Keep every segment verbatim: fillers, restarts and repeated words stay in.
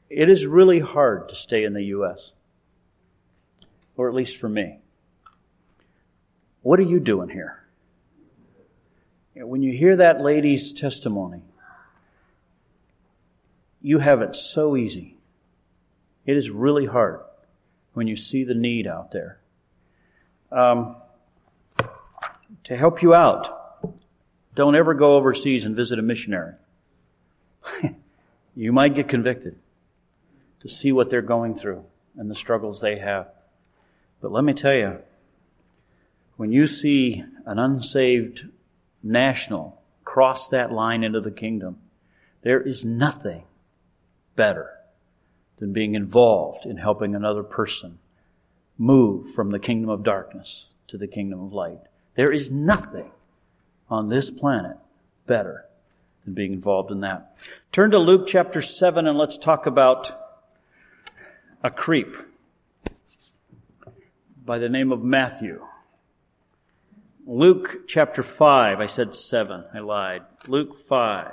It is really hard to stay in the U S, or at least for me. What are you doing here? When you hear that lady's testimony, you have it so easy. It is really hard when you see the need out there. Um, to help you out, don't ever go overseas and visit a missionary. You might get convicted to see what they're going through and the struggles they have. But let me tell you, when you see an unsaved national cross that line into the kingdom, there is nothing better than being involved in helping another person move from the kingdom of darkness to the kingdom of light. There is nothing on this planet better than being involved in that. Turn to Luke chapter seven and let's talk about a creep by the name of Matthew. Luke chapter five. I said seven. I lied. Luke five.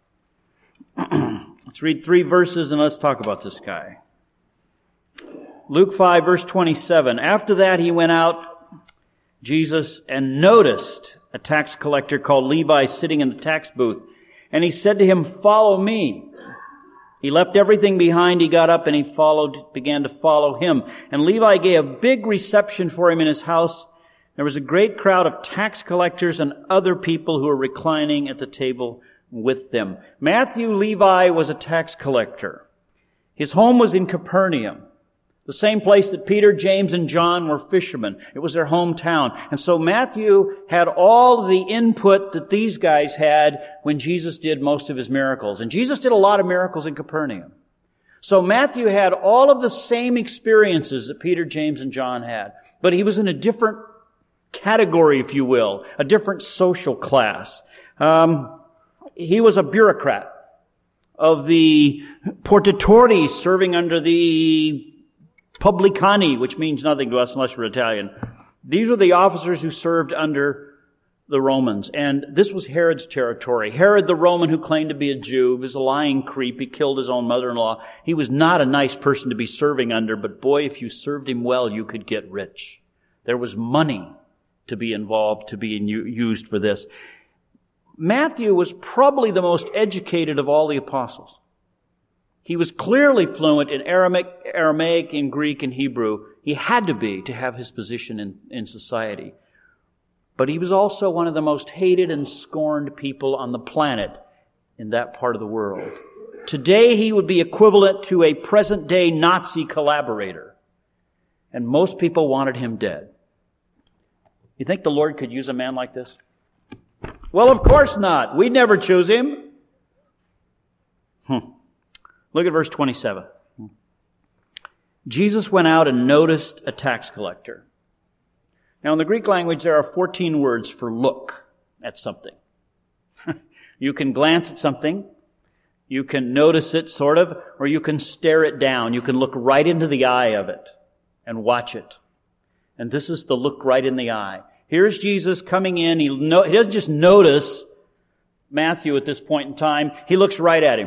Let's read three verses and let's talk about this guy. Luke five, verse twenty-seven. After that he went out, Jesus, and noticed a tax collector called Levi sitting in the tax booth. And he said to him, "Follow me." He left everything behind. He got up and he followed, began to follow him. And Levi gave a big reception for him in his house. There was a great crowd of tax collectors and other people who were reclining at the table with them. Matthew Levi was a tax collector. His home was in Capernaum, the same place that Peter, James, and John were fishermen. It was their hometown. And so Matthew had all the input that these guys had when Jesus did most of his miracles. And Jesus did a lot of miracles in Capernaum. So Matthew had all of the same experiences that Peter, James, and John had. But he was in a different category, if you will, a different social class. Um, he was a bureaucrat of the portatori serving under the Publicani, which means nothing to us unless we're Italian. These were the officers who served under the Romans. And this was Herod's territory. Herod the Roman, who claimed to be a Jew, was a lying creep. He killed his own mother-in-law. He was not a nice person to be serving under, but boy, if you served him well, you could get rich. There was money to be involved, to be used for this. Matthew was probably the most educated of all the apostles. He was clearly fluent in Aramaic, Aramaic, in Greek, and Hebrew. He had to be to have his position in, in society. But he was also one of the most hated and scorned people on the planet in that part of the world. Today he would be equivalent to a present-day Nazi collaborator. And most people wanted him dead. You think the Lord could use a man like this? Well, of course not. We'd never choose him. Hmm. Look at verse twenty-seven. Jesus went out and noticed a tax collector. Now, in the Greek language, there are fourteen words for look at something. You can glance at something, you can notice it, sort of, or you can stare it down. You can look right into the eye of it and watch it. And this is the look right in the eye. Here's Jesus coming in. He, no, he doesn't just notice Matthew at this point in time. He looks right at him.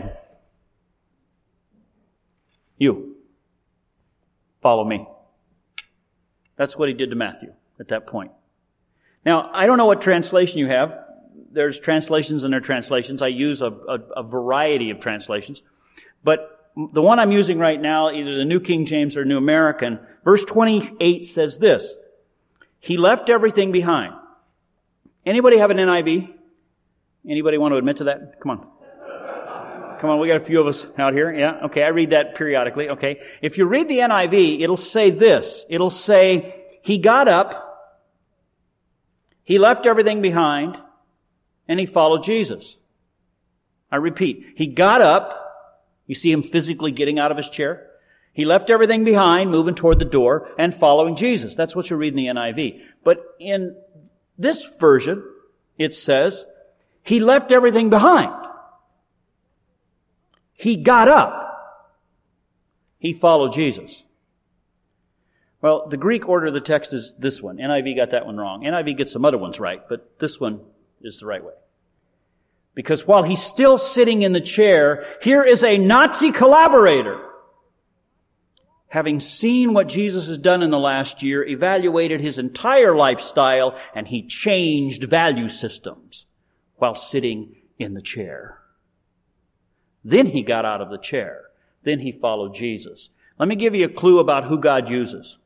You, follow me. That's what he did to Matthew at that point. Now, I don't know what translation you have. There's translations and there are translations. I use a, a, a variety of translations. But the one I'm using right now, either the New King James or New American, verse twenty-eight says this: He left everything behind. Anybody have an N I V? Anybody want to admit to that? Come on. Come on, we got a few of us out here. Yeah, okay, I read that periodically. Okay. If you read the N I V, it'll say this. It'll say, he got up, he left everything behind, and he followed Jesus. I repeat, he got up. You see him physically getting out of his chair. He left everything behind, moving toward the door, and following Jesus. That's what you read in the N I V. But in this version, it says, he left everything behind. He got up. He followed Jesus. Well, the Greek order of the text is this one. N I V got that one wrong. N I V gets some other ones right, but this one is the right way. Because while he's still sitting in the chair, here is a Nazi collaborator having seen what Jesus has done in the last year, evaluated his entire lifestyle, and he changed value systems while sitting in the chair. Then he got out of the chair. Then he followed Jesus. Let me give you a clue about who God uses.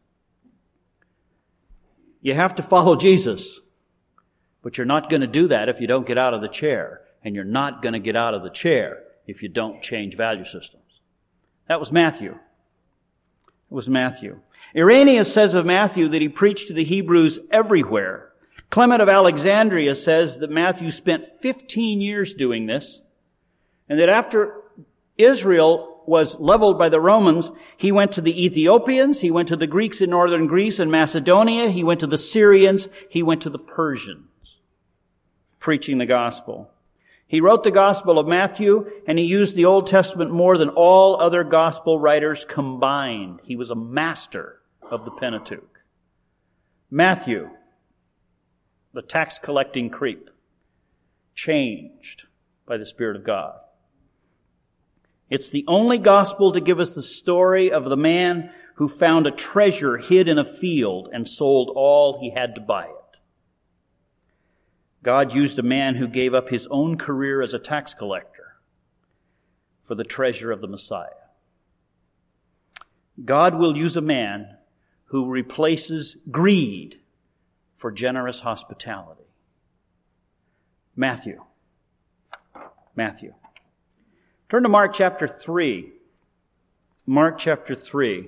You have to follow Jesus, but you're not going to do that if you don't get out of the chair, and you're not going to get out of the chair if you don't change value systems. That was Matthew. It was Matthew. Irenaeus says of Matthew that he preached to the Hebrews everywhere. Clement of Alexandria says that Matthew spent fifteen years doing this, and that after Israel was leveled by the Romans, he went to the Ethiopians, he went to the Greeks in northern Greece and Macedonia, he went to the Syrians, he went to the Persians, preaching the gospel. He wrote the Gospel of Matthew, and he used the Old Testament more than all other gospel writers combined. He was a master of the Pentateuch. Matthew, the tax-collecting creep, changed by the Spirit of God. It's the only gospel to give us the story of the man who found a treasure hid in a field and sold all he had to buy it. God used a man who gave up his own career as a tax collector for the treasure of the Messiah. God will use a man who replaces greed for generous hospitality. Matthew. Matthew. Turn to Mark chapter three. Mark chapter three.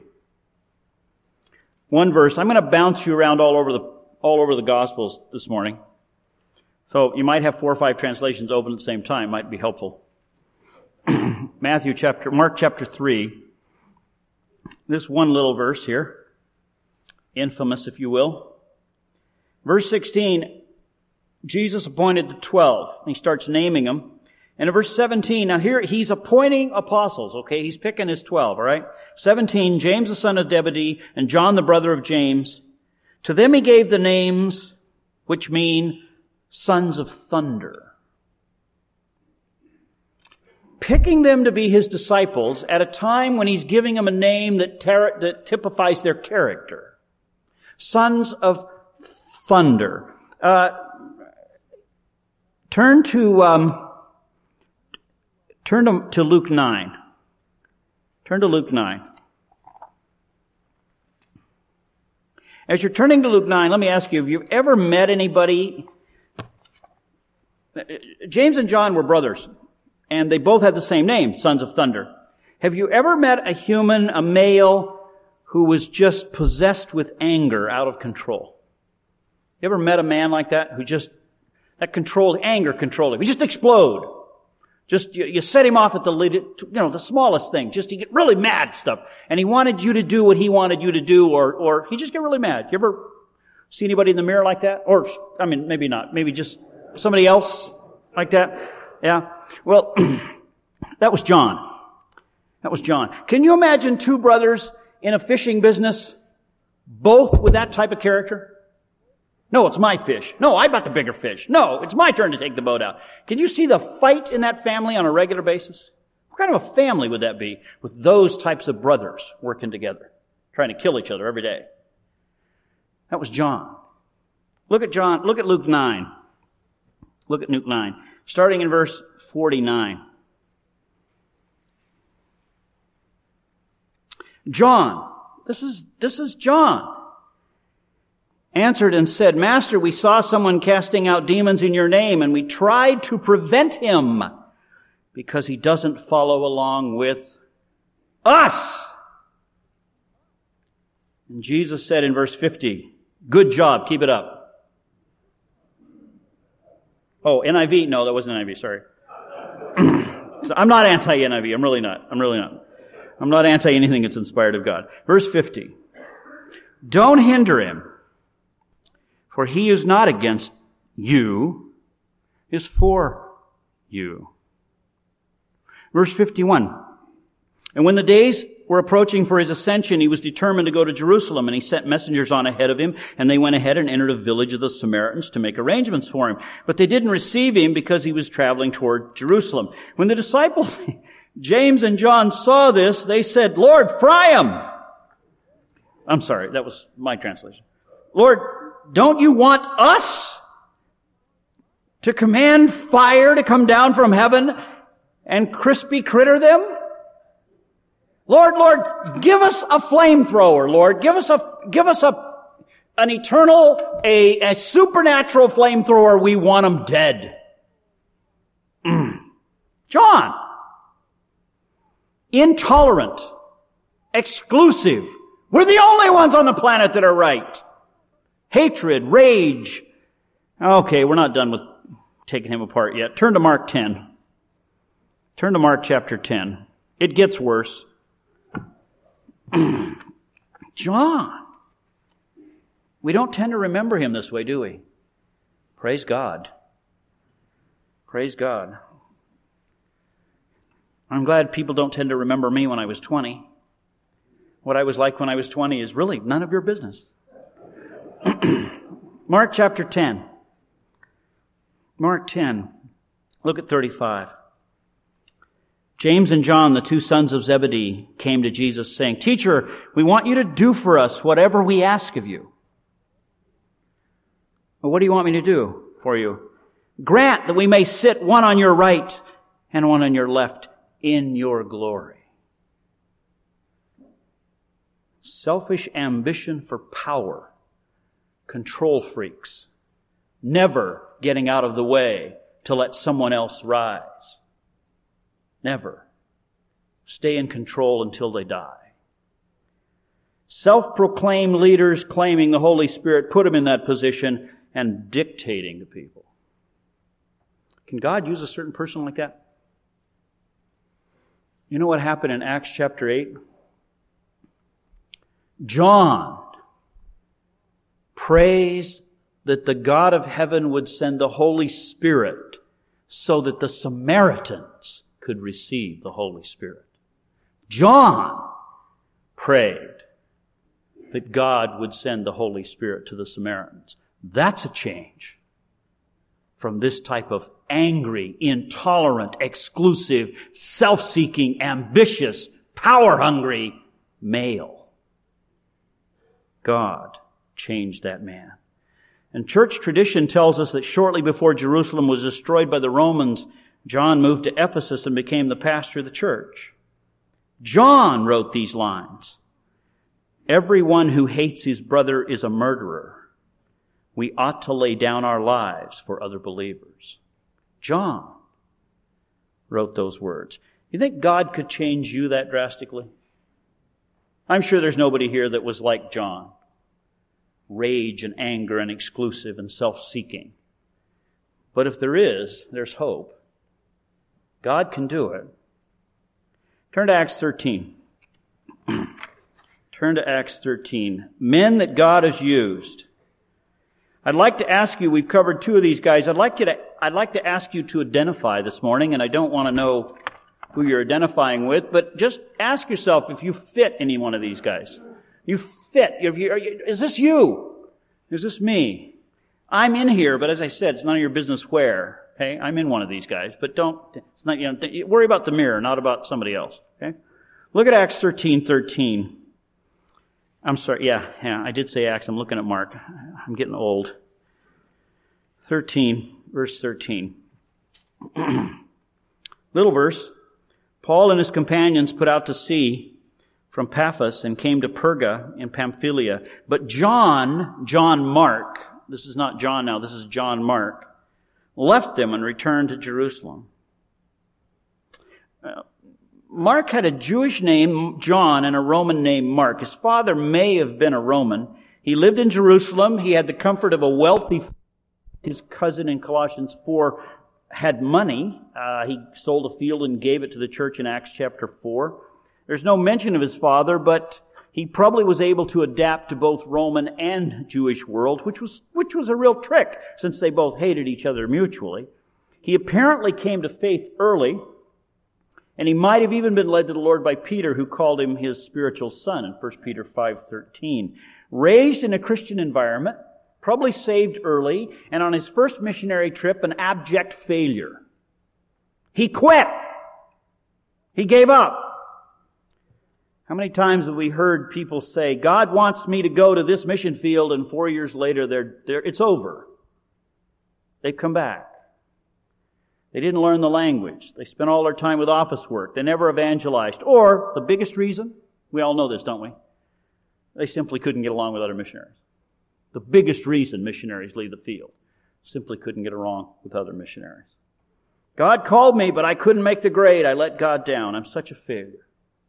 One verse. I'm going to bounce you around all over the all over the Gospels this morning. So you might have four or five translations open at the same time. Might be helpful. Matthew chapter, Mark chapter three. This one little verse here. Infamous, if you will. Verse sixteen, Jesus appointed the twelve. He starts naming them. And in verse seventeen, now here he's appointing apostles, okay? He's picking his twelve, all right? seventeen, James the son of Zebedee and John the brother of James. To them he gave the names which mean sons of thunder. Picking them to be his disciples at a time when he's giving them a name that, ter- that typifies their character. Sons of thunder. Uh, turn to... Um, Turn to, to Luke nine. Turn to Luke nine. As you're turning to Luke nine, let me ask you, have you ever met anybody? James and John were brothers, and they both had the same name, Sons of Thunder. Have you ever met a human, a male, who was just possessed with anger out of control? You ever met a man like that who just, that controlled, anger controlled him? He just explode. Just, you, you set him off at the, you know, the smallest thing, just to get really mad stuff. And he wanted you to do what he wanted you to do, or, or he just get really mad. You ever see anybody in the mirror like that? Or, I mean, maybe not. Maybe just somebody else like that? Yeah. Well, that was John. That was John. Can you imagine two brothers in a fishing business, both with that type of character? No, it's my fish. No, I got the bigger fish. No, it's my turn to take the boat out. Can you see the fight in that family on a regular basis? What kind of a family would that be with those types of brothers working together, trying to kill each other every day? That was John. Look at John, look at Luke nine. Look at Luke nine, starting in verse forty-nine. John, this is, this is John. Answered and said, Master, we saw someone casting out demons in your name, and we tried to prevent him because he doesn't follow along with us. And Jesus said in verse fifty, good job, keep it up. Oh, N I V? No, that wasn't N I V, sorry. So I'm not anti-N I V, I'm really not. I'm really not. I'm not anti anything that's inspired of God. Verse fifty, don't hinder him. For he is not against you, is for you. Verse fifty-one. And when the days were approaching for his ascension, he was determined to go to Jerusalem, and he sent messengers on ahead of him, and they went ahead and entered a village of the Samaritans to make arrangements for him. But they didn't receive him because he was traveling toward Jerusalem. When the disciples, James and John, saw this, they said, Lord, fry him! I'm sorry, that was my translation. Lord, don't you want us to command fire to come down from heaven and crispy critter them? Lord, Lord, give us a flamethrower, Lord. Give us a, give us a, an eternal, a, a supernatural flamethrower. We want them dead. Mm. John. Intolerant. Exclusive. We're the only ones on the planet that are right. Hatred, rage. Okay, we're not done with taking him apart yet. Turn to Mark ten. Turn to Mark chapter ten. It gets worse. John. We don't tend to remember him this way, do we? Praise God. Praise God. I'm glad people don't tend to remember me when I was twenty. What I was like when I was twenty is really none of your business. Mark chapter ten. Mark ten. Look at thirty-five. James and John, the two sons of Zebedee, came to Jesus saying, Teacher, we want you to do for us whatever we ask of you. Well, what do you want me to do for you? Grant that we may sit one on your right and one on your left in your glory. Selfish ambition for power. Control freaks. Never getting out of the way to let someone else rise. Never. Stay in control until they die. Self-proclaimed leaders claiming the Holy Spirit put them in that position and dictating to people. Can God use a certain person like that? You know what happened in Acts chapter eight? John prays that the God of heaven would send the Holy Spirit so that the Samaritans could receive the Holy Spirit. John prayed that God would send the Holy Spirit to the Samaritans. That's a change from this type of angry, intolerant, exclusive, self-seeking, ambitious, power-hungry male. God changed that man. And church tradition tells us that shortly before Jerusalem was destroyed by the Romans, John moved to Ephesus and became the pastor of the church. John wrote these lines. Everyone who hates his brother is a murderer. We ought to lay down our lives for other believers. John wrote those words. You think God could change you that drastically? I'm sure there's nobody here that was like John. Rage and anger and exclusive and self-seeking. But if there is, there's hope. God can do it. Turn to Acts thirteen. Turn to Acts thirteen. Men that God has used. I'd like to ask you, we've covered two of these guys. I'd like you to, I'd like to ask you to identify this morning, and I don't want to know who you're identifying with, but just ask yourself if you fit any one of these guys. You fit. If you, are you, is this you? Is this me? I'm in here, but as I said, it's none of your business where. Okay, I'm in one of these guys, but don't, it's not, you know, worry about the mirror, not about somebody else. Okay? Look at Acts thirteen thirteen. I'm sorry, yeah, yeah, I did say Acts, I'm looking at Mark. I'm getting old. thirteen, verse thirteen. Little verse. Paul and his companions put out to sea from Paphos and came to Perga in Pamphylia. But John, John Mark, this is not John now, this is John Mark, left them and returned to Jerusalem. Uh, Mark had a Jewish name, John, and a Roman name, Mark. His father may have been a Roman. He lived in Jerusalem. He had the comfort of a wealthy family. His cousin in Colossians four had money. Uh, he sold a field and gave it to the church in Acts chapter four. There's no mention of his father, but he probably was able to adapt to both Roman and Jewish world, which was which was a real trick, since they both hated each other mutually. He apparently came to faith early, and he might have even been led to the Lord by Peter, who called him his spiritual son in First Peter five thirteen. Raised in a Christian environment, probably saved early, and on his first missionary trip, an abject failure. He quit. He gave up. How many times have we heard people say, God wants me to go to this mission field, and four years later, they're, they're, it's over. They've come back. They didn't learn the language. They spent all their time with office work. They never evangelized. Or, the biggest reason, we all know this, don't we? They simply couldn't get along with other missionaries. The biggest reason missionaries leave the field. Simply couldn't get along with other missionaries. God called me, but I couldn't make the grade. I let God down. I'm such a failure.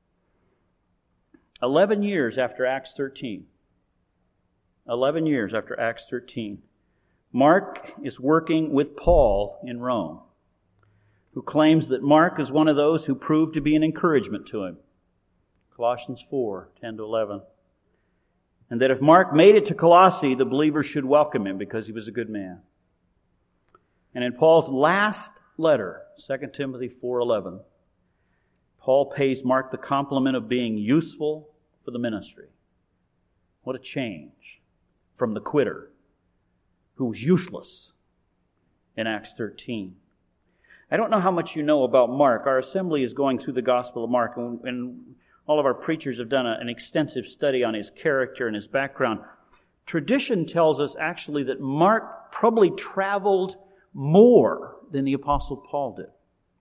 Eleven years after Acts thirteen. Eleven years after Acts thirteen. Mark is working with Paul in Rome, who claims that Mark is one of those who proved to be an encouragement to him. Colossians four, ten to eleven. And that if Mark made it to Colossae, the believers should welcome him because he was a good man. And in Paul's last letter, Second Timothy four eleven, Paul pays Mark the compliment of being useful for the ministry. What a change from the quitter who was useless in Acts thirteen. I don't know how much you know about Mark. Our assembly is going through the Gospel of Mark, and, and all of our preachers have done a, an extensive study on his character and his background. Tradition tells us actually that Mark probably traveled more than the Apostle Paul did.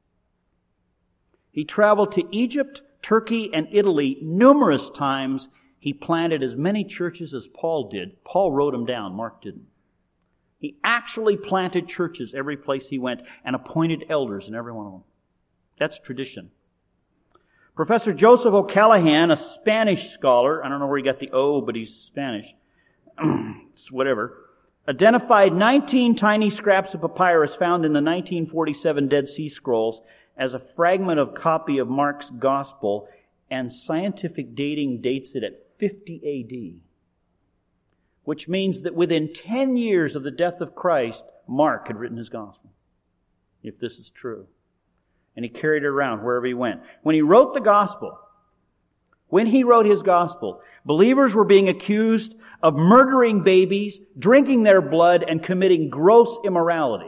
He traveled to Egypt, Turkey, and Italy numerous times. He planted as many churches as Paul did. Paul wrote them down. Mark didn't. He actually planted churches every place he went and appointed elders in every one of them. That's tradition. Professor Joseph O'Callaghan, a Spanish scholar, I don't know where he got the O, but he's Spanish, it's whatever, identified nineteen tiny scraps of papyrus found in the nineteen forty-seven Dead Sea Scrolls as a fragment of copy of Mark's Gospel, and scientific dating dates it at fifty A D, which means that within ten years of the death of Christ, Mark had written his Gospel, if this is true. And he carried it around wherever he went. When he wrote the Gospel, when he wrote his Gospel, believers were being accused of murdering babies, drinking their blood, and committing gross immorality.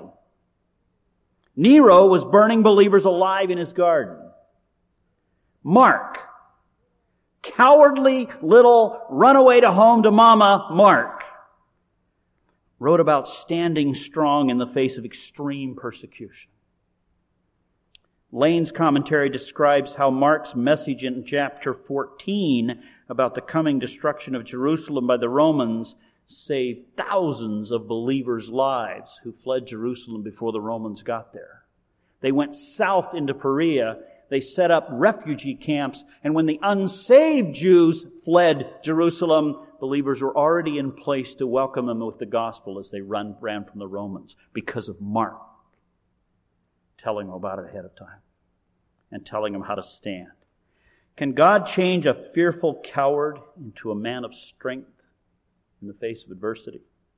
Nero was burning believers alive in his garden. Mark, cowardly little runaway to home to mama Mark, wrote about standing strong in the face of extreme persecution. Lane's commentary describes how Mark's message in chapter fourteen about the coming destruction of Jerusalem by the Romans saved thousands of believers' lives who fled Jerusalem before the Romans got there. They went south into Perea. They set up refugee camps. And when the unsaved Jews fled Jerusalem, believers were already in place to welcome them with the gospel as they run, ran from the Romans because of Mark telling them about it ahead of time and telling them how to stand. Can God change a fearful coward into a man of strength in the face of adversity?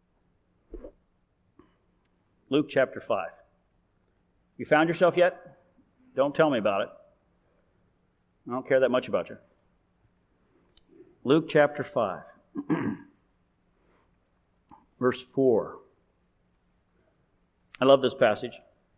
Luke chapter five. You found yourself yet? Don't tell me about it. I don't care that much about you. Luke chapter five. Verse four. I love this passage.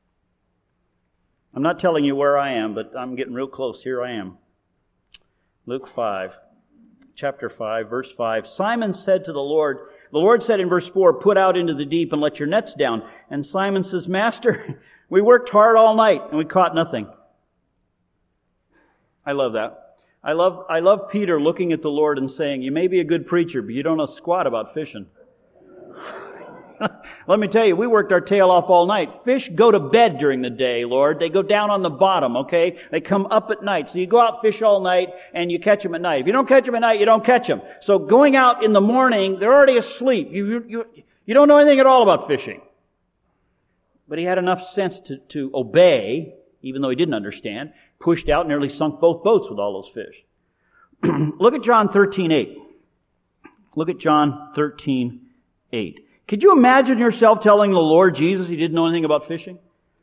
I'm not telling you where I am, but I'm getting real close. Here I am. Luke five, chapter five, verse five. Simon said to the Lord, the Lord said in verse four, put out into the deep and let your nets down. And Simon says, Master, we worked hard all night and we caught nothing. I love that. I love, I love Peter looking at the Lord and saying, you may be a good preacher, but you don't know squat about fishing. Let me tell you, we worked our tail off all night. Fish go to bed during the day, Lord. They go down on the bottom, okay? They come up at night. So you go out fish all night and you catch them at night. If you don't catch them at night, you don't catch them. So going out in the morning, they're already asleep. You, you, you, you don't know anything at all about fishing. But he had enough sense to, to obey, even though he didn't understand. Pushed out, nearly sunk both boats with all those fish. Look at John thirteen eight. Look at John thirteen eight. Could you imagine yourself telling the Lord Jesus he didn't know anything about fishing?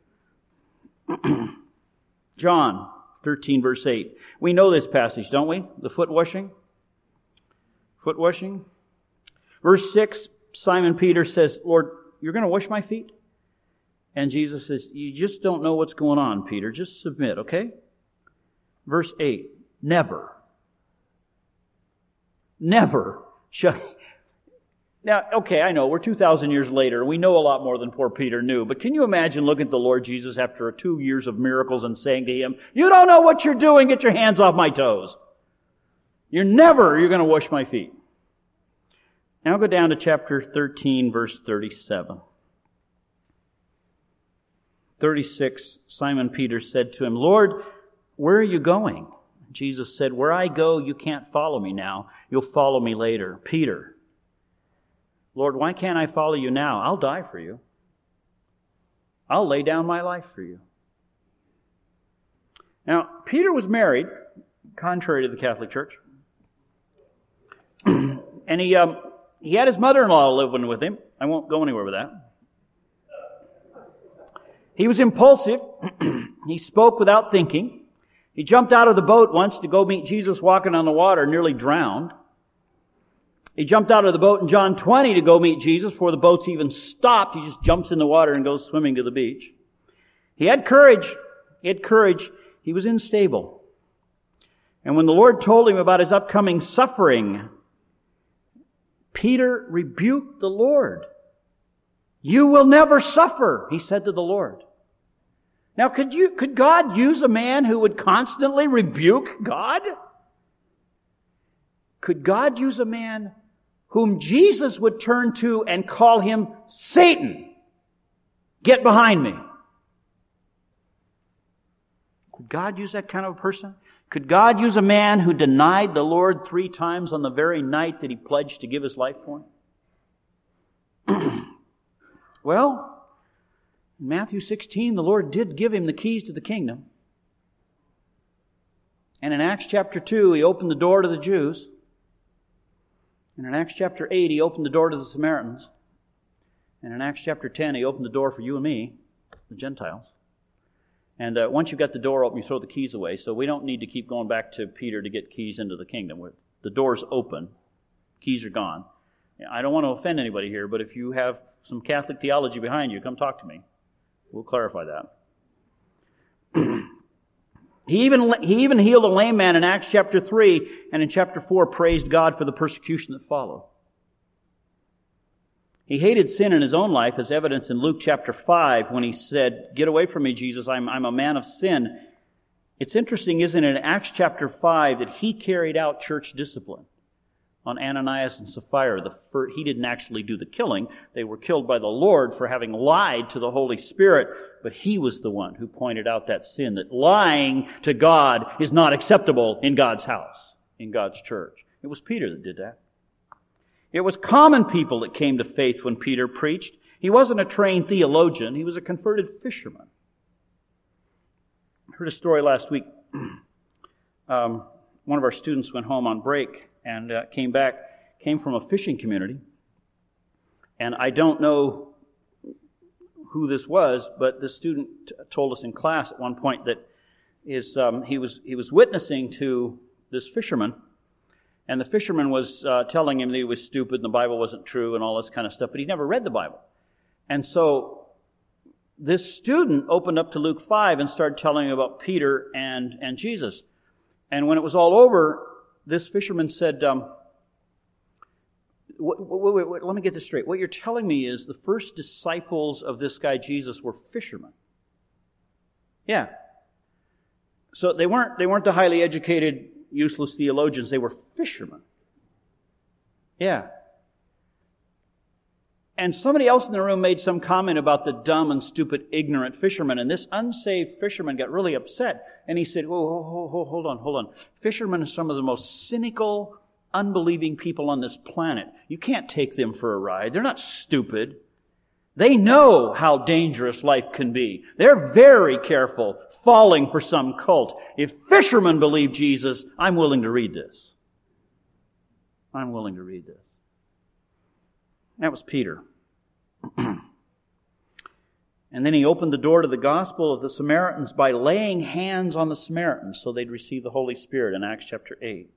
John thirteen verse eight. We know this passage, don't we? The foot washing. Foot washing. Verse six, Simon Peter says, Lord, you're going to wash my feet? And Jesus says, you just don't know what's going on, Peter. Just submit, okay? Verse eight, never. Never shall... Now, okay, I know, we're two thousand years later, we know a lot more than poor Peter knew, but can you imagine looking at the Lord Jesus after two years of miracles and saying to Him, "You don't know what you're doing, get your hands off my toes. You're never, you're going to wash my feet." Now go down to chapter thirteen, verse thirty-seven. thirty-six, Simon Peter said to Him, "Lord, where are you going?" Jesus said, "Where I go, you can't follow me now. You'll follow me later." Peter, "Lord, why can't I follow you now? I'll die for you. I'll lay down my life for you." Now, Peter was married, contrary to the Catholic Church. and he um, he had his mother-in-law living with him. I won't go anywhere with that. He was impulsive. He spoke without thinking. He jumped out of the boat once to go meet Jesus walking on the water, nearly drowned. He jumped out of the boat in John twenty to go meet Jesus before the boat's even stopped. He just jumps in the water and goes swimming to the beach. He had courage. He had courage. He was unstable. And when the Lord told him about his upcoming suffering, Peter rebuked the Lord. "You will never suffer," he said to the Lord. Now, could you, could God use a man who would constantly rebuke God? Could God use a man whom Jesus would turn to and call him Satan? "Get behind me." Could God use that kind of a person? Could God use a man who denied the Lord three times on the very night that he pledged to give his life for him? Well, in Matthew sixteen, the Lord did give him the keys to the kingdom. And in Acts chapter two, He opened the door to the Jews. And in Acts chapter eight, He opened the door to the Samaritans. And in Acts chapter ten, He opened the door for you and me, the Gentiles. And uh, once you've got the door open, you throw the keys away. So we don't need to keep going back to Peter to get keys into the kingdom. The door's open. Keys are gone. I don't want to offend anybody here, but if you have some Catholic theology behind you, come talk to me. We'll clarify that. He even, he even healed a lame man in Acts chapter three, and in chapter four praised God for the persecution that followed. He hated sin in his own life, as evidenced in Luke chapter five, when he said, "Get away from me, Jesus, I'm, I'm a man of sin." It's interesting, isn't it, in Acts chapter five, that he carried out church discipline on Ananias and Sapphira. The first, he didn't actually do the killing. They were killed by the Lord for having lied to the Holy Spirit, but he was the one who pointed out that sin, that lying to God is not acceptable in God's house, in God's church. It was Peter that did that. It was common people that came to faith when Peter preached. He wasn't a trained theologian. He was a converted fisherman. I heard a story last week. Um, one of our students went home on break and uh, came back, came from a fishing community. And I don't know who this was, but the student t- told us in class at one point that his, um, he was he was witnessing to this fisherman. And the fisherman was uh, telling him that he was stupid and the Bible wasn't true and all this kind of stuff, but he never read the Bible. And so this student opened up to Luke five and started telling him about Peter and, and Jesus. And when it was all over, this fisherman said, um, wait, wait, wait, let me get this straight. What you're telling me is the first disciples of this guy Jesus were fishermen. Yeah. So they weren't, they weren't the highly educated, useless theologians. They were fishermen. Yeah. And somebody else in the room made some comment about the dumb and stupid, ignorant fishermen. And this unsaved fisherman got really upset. And he said, whoa, whoa, whoa, hold on, hold on. Fishermen are some of the most cynical, unbelieving people on this planet. You can't take them for a ride. They're not stupid. They know how dangerous life can be. They're very careful, falling for some cult. If fishermen believe Jesus, I'm willing to read this. I'm willing to read this. That was Peter. And then he opened the door to the gospel of the Samaritans by laying hands on the Samaritans so they'd receive the Holy Spirit in Acts chapter eight.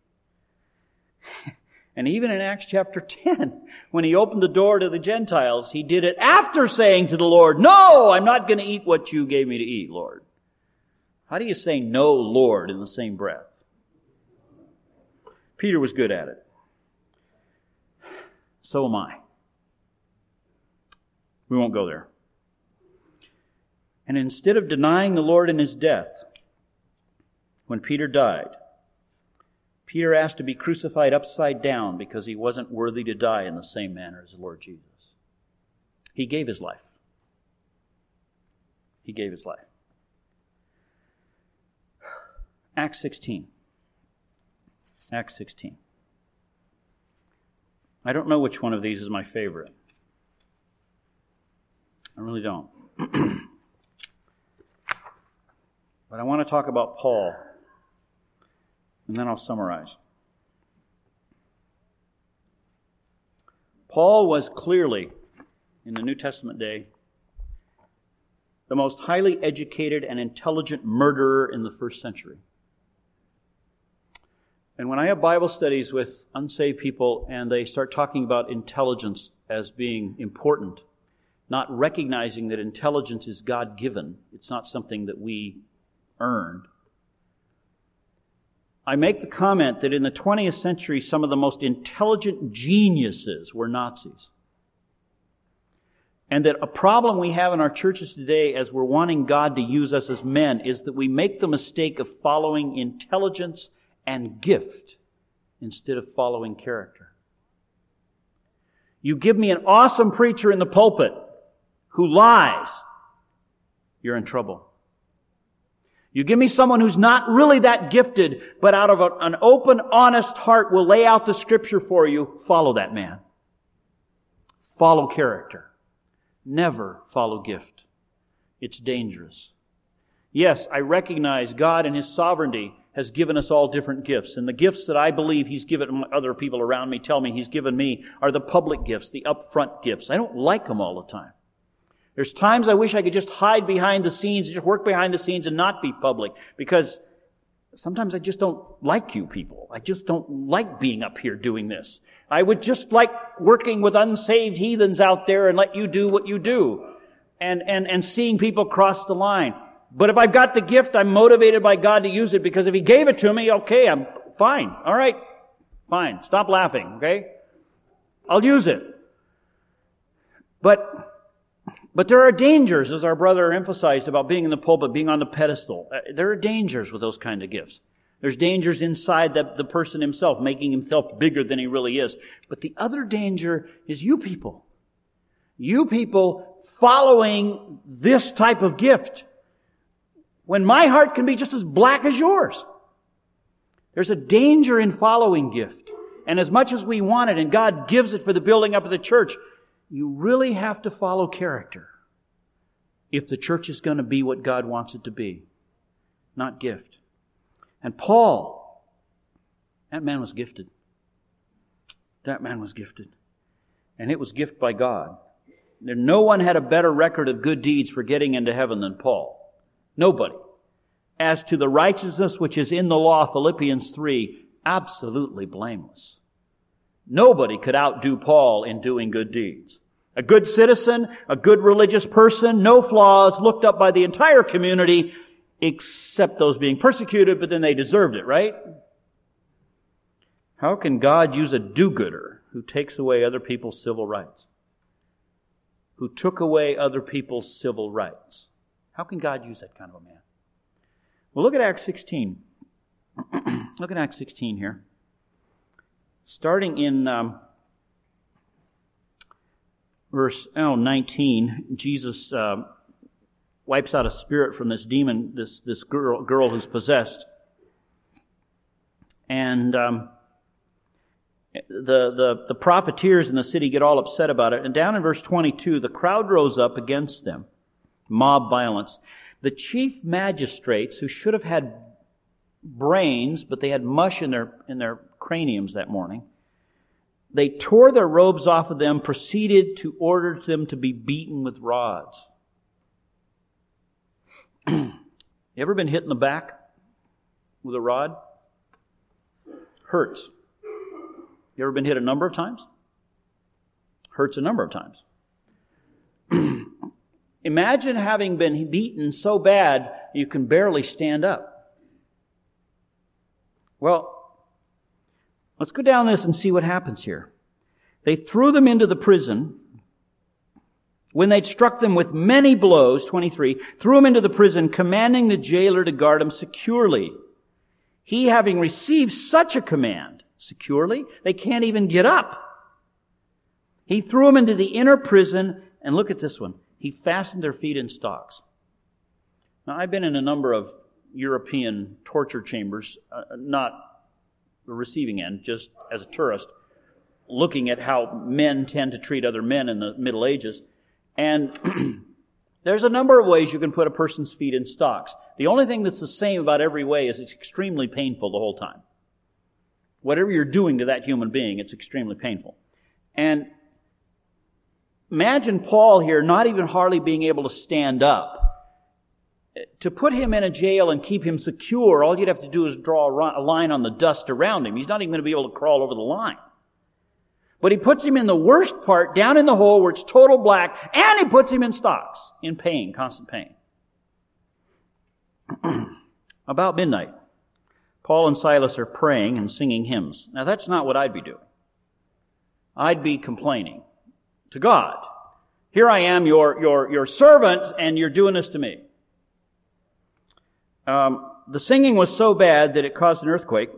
And even in Acts chapter ten, when he opened the door to the Gentiles, he did it after saying to the Lord, "No, I'm not going to eat what you gave me to eat, Lord." How do you say "no, Lord" in the same breath? Peter was good at it. So am I. We won't go there. And instead of denying the Lord in his death, when Peter died, Peter asked to be crucified upside down because he wasn't worthy to die in the same manner as the Lord Jesus. He gave his life. He gave his life. Acts sixteen. Acts sixteen. I don't know which one of these is my favorite. I really don't. But I want to talk about Paul, and then I'll summarize. Paul was clearly, in the New Testament day, the most highly educated and intelligent murderer in the first century. And when I have Bible studies with unsaved people and they start talking about intelligence as being important, not recognizing that intelligence is God-given, it's not something that we earned, I make the comment that in the twentieth century, some of the most intelligent geniuses were Nazis. And that a problem we have in our churches today as we're wanting God to use us as men is that we make the mistake of following intelligence and gift instead of following character. You give me an awesome preacher in the pulpit who lies, you're in trouble. You give me someone who's not really that gifted, but out of a, an open, honest heart will lay out the Scripture for you, follow that man. Follow character. Never follow gift. It's dangerous. Yes, I recognize God in His sovereignty has given us all different gifts. And the gifts that I believe He's given other people around me tell me He's given me are the public gifts, the upfront gifts. I don't like them all the time. There's times I wish I could just hide behind the scenes, just work behind the scenes and not be public. Because sometimes I just don't like you people. I just don't like being up here doing this. I would just like working with unsaved heathens out there and let you do what you do. And, and, and seeing people cross the line. But if I've got the gift, I'm motivated by God to use it, because if He gave it to me, okay, I'm fine. All right, fine. Stop laughing, okay? I'll use it. But But there are dangers, as our brother emphasized, about being in the pulpit, being on the pedestal. There are dangers with those kind of gifts. There's dangers inside the, the person himself, making himself bigger than he really is. But the other danger is you people. You people following this type of gift, when my heart can be just as black as yours. There's a danger in following gift. And as much as we want it, and God gives it for the building up of the church, you really have to follow character if the church is going to be what God wants it to be, not gift. And Paul, that man was gifted. That man was gifted. And it was gift by God. No one had a better record of good deeds for getting into heaven than Paul. Nobody. As to the righteousness which is in the law, Philippians three, absolutely blameless. Nobody could outdo Paul in doing good deeds. A good citizen, a good religious person, no flaws, looked up by the entire community, except those being persecuted, but then they deserved it, right? How can God use a do-gooder who takes away other people's civil rights? Who took away other people's civil rights? How can God use that kind of a man? Well, look at Acts sixteen. Look at Acts sixteen here. Starting in um, verse oh, nineteen, Jesus uh, wipes out a spirit from this demon, this this girl, girl who's possessed. And um, the, the, the profiteers in the city get all upset about it. And down in verse twenty-two, the crowd rose up against them. Mob violence. The chief magistrates, who should have had brains, but they had mush in their in their craniums that morning, they tore their robes off of them, proceeded to order them to be beaten with rods. You ever been hit in the back with a rod? Hurts. You ever been hit a number of times? Hurts a number of times. Imagine having been beaten so bad you can barely stand up. Well, let's go down this and see what happens here. They threw them into the prison. When they'd struck them with many blows, twenty-three, threw them into the prison, commanding the jailer to guard them securely. He, having received such a command, securely, they can't even get up. He threw them into the inner prison, and look at this one. He fastened their feet in stocks. Now, I've been in a number of European torture chambers, uh, not the receiving end, just as a tourist, looking at how men tend to treat other men in the Middle Ages. And there's a number of ways you can put a person's feet in stocks. The only thing that's the same about every way is it's extremely painful the whole time. Whatever you're doing to that human being, it's extremely painful. And imagine Paul here not even hardly being able to stand up. To put him in a jail and keep him secure, all you'd have to do is draw a line on the dust around him. He's not even going to be able to crawl over the line. But he puts him in the worst part, down in the hole where it's total black, and he puts him in stocks, in pain, constant pain. About midnight, Paul and Silas are praying and singing hymns. Now that's not what I'd be doing. I'd be complaining to God. Here I am, your, your, your servant, and you're doing this to me. Um, the singing was so bad that it caused an earthquake.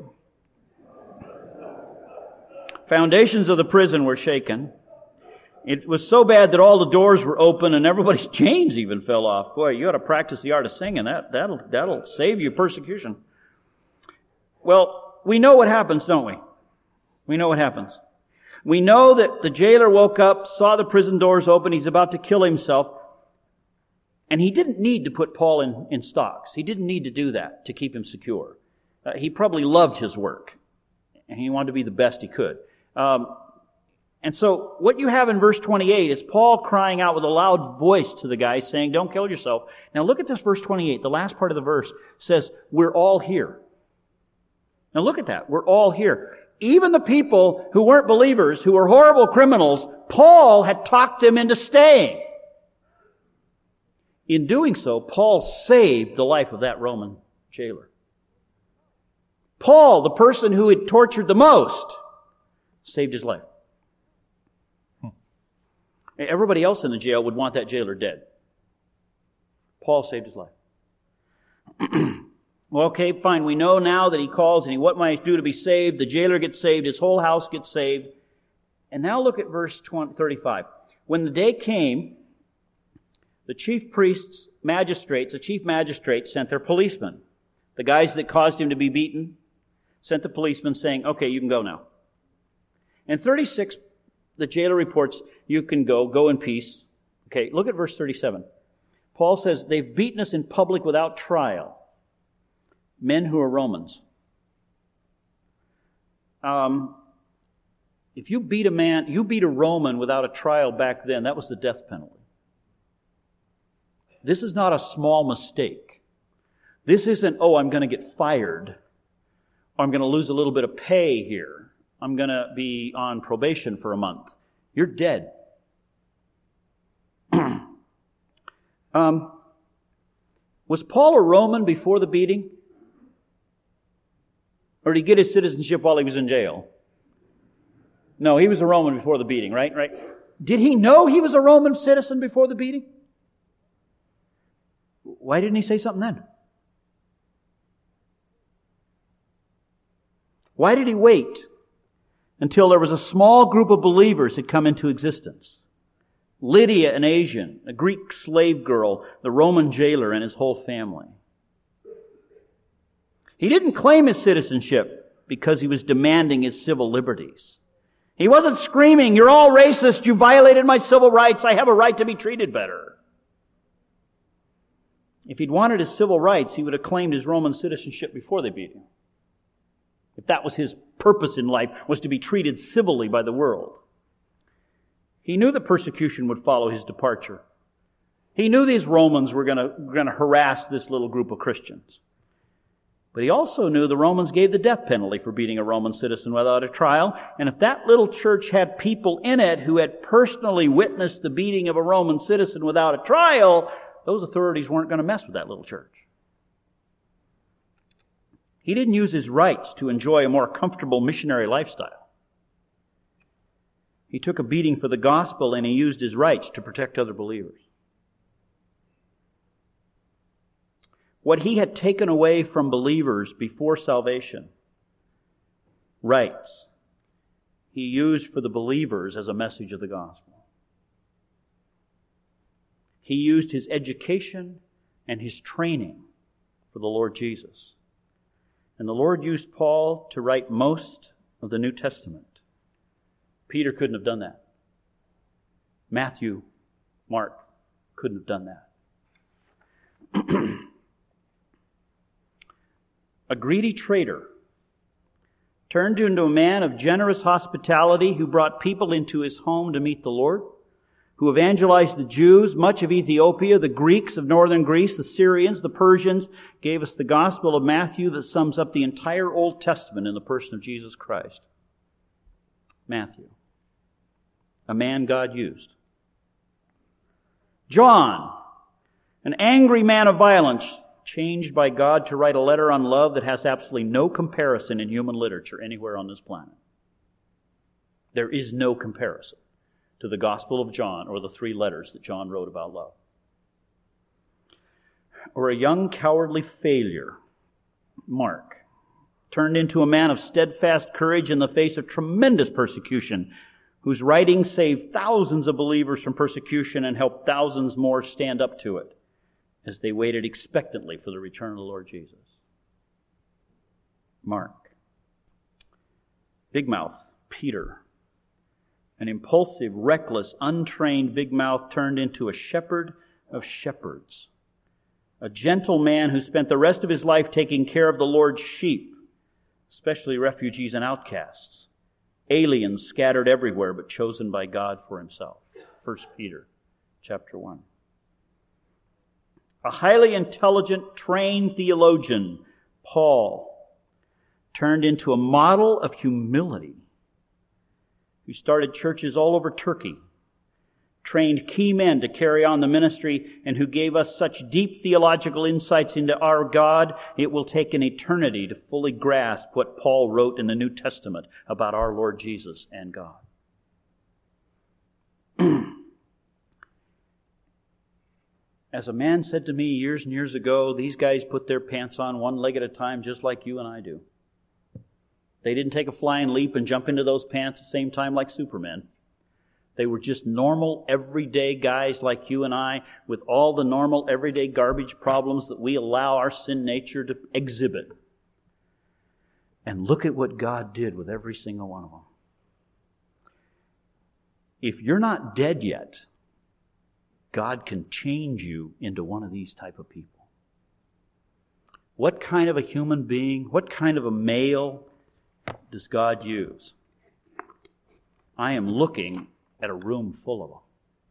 Foundations of the prison were shaken. It was so bad that all the doors were open and everybody's chains even fell off. Boy, you ought to practice the art of singing. That, that'll, that'll save you persecution. Well, we know what happens, don't we? We know what happens. We know that the jailer woke up, saw the prison doors open, he's about to kill himself. And he didn't need to put Paul in, in stocks. He didn't need to do that to keep him secure. Uh, he probably loved his work. And he wanted to be the best he could. Um, and so what you have in verse twenty-eight is Paul crying out with a loud voice to the guy saying, don't kill yourself. Now look at this verse twenty-eight. The last part of the verse says, we're all here. Now look at that. We're all here. Even the people who weren't believers, who were horrible criminals, Paul had talked them into staying. In doing so, Paul saved the life of that Roman jailer. Paul, the person who had tortured the most, saved his life. Hmm. Everybody else in the jail would want that jailer dead. Paul saved his life. Well, okay, fine. We know now that he calls and he, what might I do to be saved? The jailer gets saved. His whole house gets saved. And now look at verse thirty-five. When the day came, the chief priests, magistrates, the chief magistrates sent their policemen. The guys that caused him to be beaten sent the policemen saying, okay, you can go now. And thirty-six, the jailer reports, you can go, go in peace. Okay, look at verse thirty-seven. Paul says, they've beaten us in public without trial. Men who are Romans. Um, if you beat a man, you beat a Roman without a trial back then, that was the death penalty. This is not a small mistake. This isn't, oh, I'm going to get fired, or I'm going to lose a little bit of pay here. I'm going to be on probation for a month. You're dead. um, was Paul a Roman before the beating? Or did he get his citizenship while he was in jail? No, he was a Roman before the beating, right? Right? Did he know he was a Roman citizen before the beating? Why didn't he say something then? Why did he wait until there was a small group of believers had come into existence? Lydia, an Asian, a Greek slave girl, the Roman jailer, and his whole family. He didn't claim his citizenship because he was demanding his civil liberties. He wasn't screaming, you're all racist, you violated my civil rights, I have a right to be treated better. If he'd wanted his civil rights, he would have claimed his Roman citizenship before they beat him. If that was his purpose in life, was to be treated civilly by the world. He knew that persecution would follow his departure. He knew these Romans were going to, going to harass this little group of Christians. But he also knew the Romans gave the death penalty for beating a Roman citizen without a trial. And if that little church had people in it who had personally witnessed the beating of a Roman citizen without a trial, those authorities weren't going to mess with that little church. He didn't use his rights to enjoy a more comfortable missionary lifestyle. He took a beating for the gospel, and he used his rights to protect other believers. What he had taken away from believers before salvation, rights, he used for the believers as a message of the gospel. He used his education and his training for the Lord Jesus. And the Lord used Paul to write most of the New Testament. Peter couldn't have done that. Matthew, Mark couldn't have done that. A greedy trader turned into a man of generous hospitality who brought people into his home to meet the Lord, who evangelized the Jews, much of Ethiopia, the Greeks of northern Greece, the Syrians, the Persians, gave us the Gospel of Matthew that sums up the entire Old Testament in the person of Jesus Christ. Matthew, a man God used. John, an angry man of violence, changed by God to write a letter on love that has absolutely no comparison in human literature anywhere on this planet. There is no comparison to the Gospel of John or the three letters that John wrote about love. Or a young cowardly failure, Mark, turned into a man of steadfast courage in the face of tremendous persecution, whose writings saved thousands of believers from persecution and helped thousands more stand up to it as they waited expectantly for the return of the Lord Jesus. Mark. Big mouth, Peter. An impulsive, reckless, untrained big mouth turned into a shepherd of shepherds. A gentle man who spent the rest of his life taking care of the Lord's sheep, especially refugees and outcasts. Aliens scattered everywhere, but chosen by God for himself. First Peter chapter one. A highly intelligent, trained theologian, Paul, turned into a model of humility, who started churches all over Turkey, trained key men to carry on the ministry, and who gave us such deep theological insights into our God, it will take an eternity to fully grasp what Paul wrote in the New Testament about our Lord Jesus and God. As a man said to me years and years ago, these guys put their pants on one leg at a time just like you and I do. They didn't take a flying leap and jump into those pants at the same time like Superman. They were just normal, everyday guys like you and I with all the normal, everyday garbage problems that we allow our sin nature to exhibit. And look at what God did with every single one of them. If you're not dead yet, God can change you into one of these type of people. What kind of a human being, what kind of a male does God use? I am looking at a room full of them.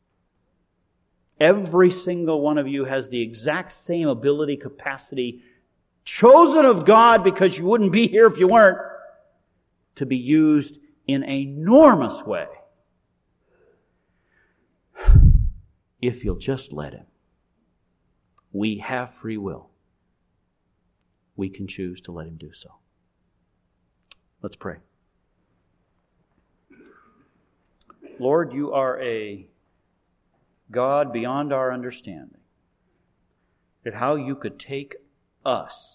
Every single one of you has the exact same ability, capacity, chosen of God because you wouldn't be here if you weren't, to be used in an enormous way. If you'll just let Him. We have free will. We can choose to let Him do so. Let's pray. Lord, you are a God beyond our understanding. That how you could take us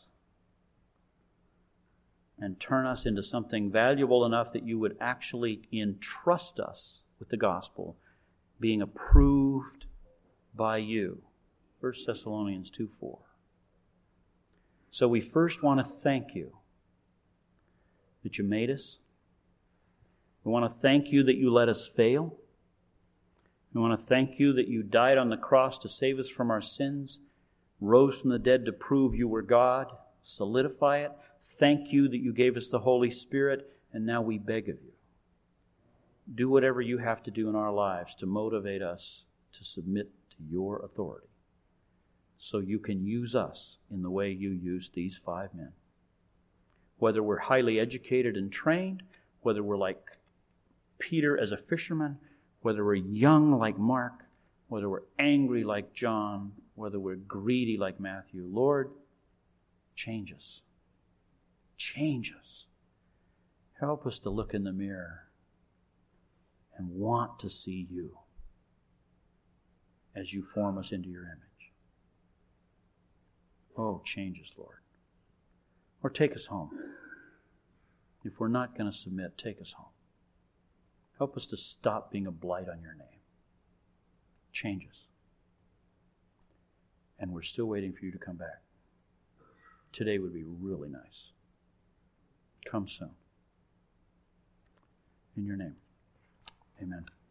and turn us into something valuable enough that you would actually entrust us with the gospel, being approved by you. First Thessalonians two four. So we first want to thank you that you made us. We want to thank you that you let us fail. We want to thank you that you died on the cross to save us from our sins, rose from the dead to prove you were God, solidify it. Thank you that you gave us the Holy Spirit, and now we beg of you. Do whatever you have to do in our lives to motivate us to submit to your authority, so you can use us in the way you used these five men. Whether we're highly educated and trained, whether we're like Peter as a fisherman, whether we're young like Mark, whether we're angry like John, whether we're greedy like Matthew, Lord, change us. Change us. Help us to look in the mirror and want to see you as you form us into your image. Oh, change us, Lord. Or take us home. If we're not going to submit, take us home. Help us to stop being a blight on your name. Change us. And we're still waiting for you to come back. Today would be really nice. Come soon. In your name, amen.